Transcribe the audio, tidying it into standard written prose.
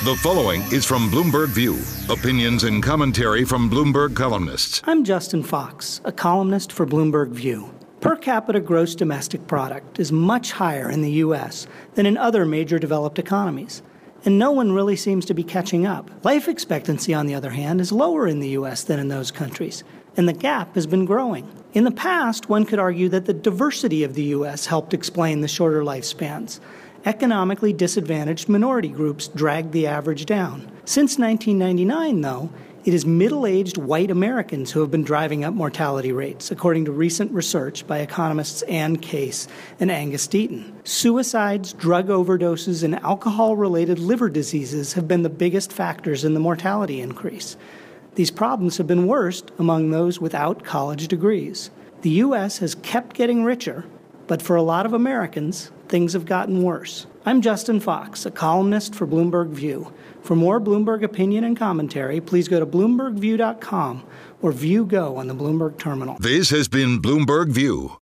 The following is from Bloomberg View. Opinions and commentary from Bloomberg columnists. I'm Justin Fox, a columnist for Bloomberg View. Per capita gross domestic product is much higher in the U.S. than in other major developed economies, and no one really seems to be catching up. Life expectancy, on the other hand, is lower in the U.S. than in those countries, and the gap has been growing. In the past, one could argue that the diversity of the U.S. helped explain the shorter lifespans. Economically disadvantaged minority groups dragged the average down. Since 1999, though, it is middle-aged white Americans who have been driving up mortality rates, according to recent research by economists Ann Case and Angus Deaton. Suicides, drug overdoses, and alcohol-related liver diseases have been the biggest factors in the mortality increase. These problems have been worst among those without college degrees. The U.S. has kept getting richer, but for a lot of Americans, things have gotten worse. I'm Justin Fox, a columnist for Bloomberg View. For more Bloomberg opinion and commentary, please go to BloombergView.com or View Go on the Bloomberg terminal. This has been Bloomberg View.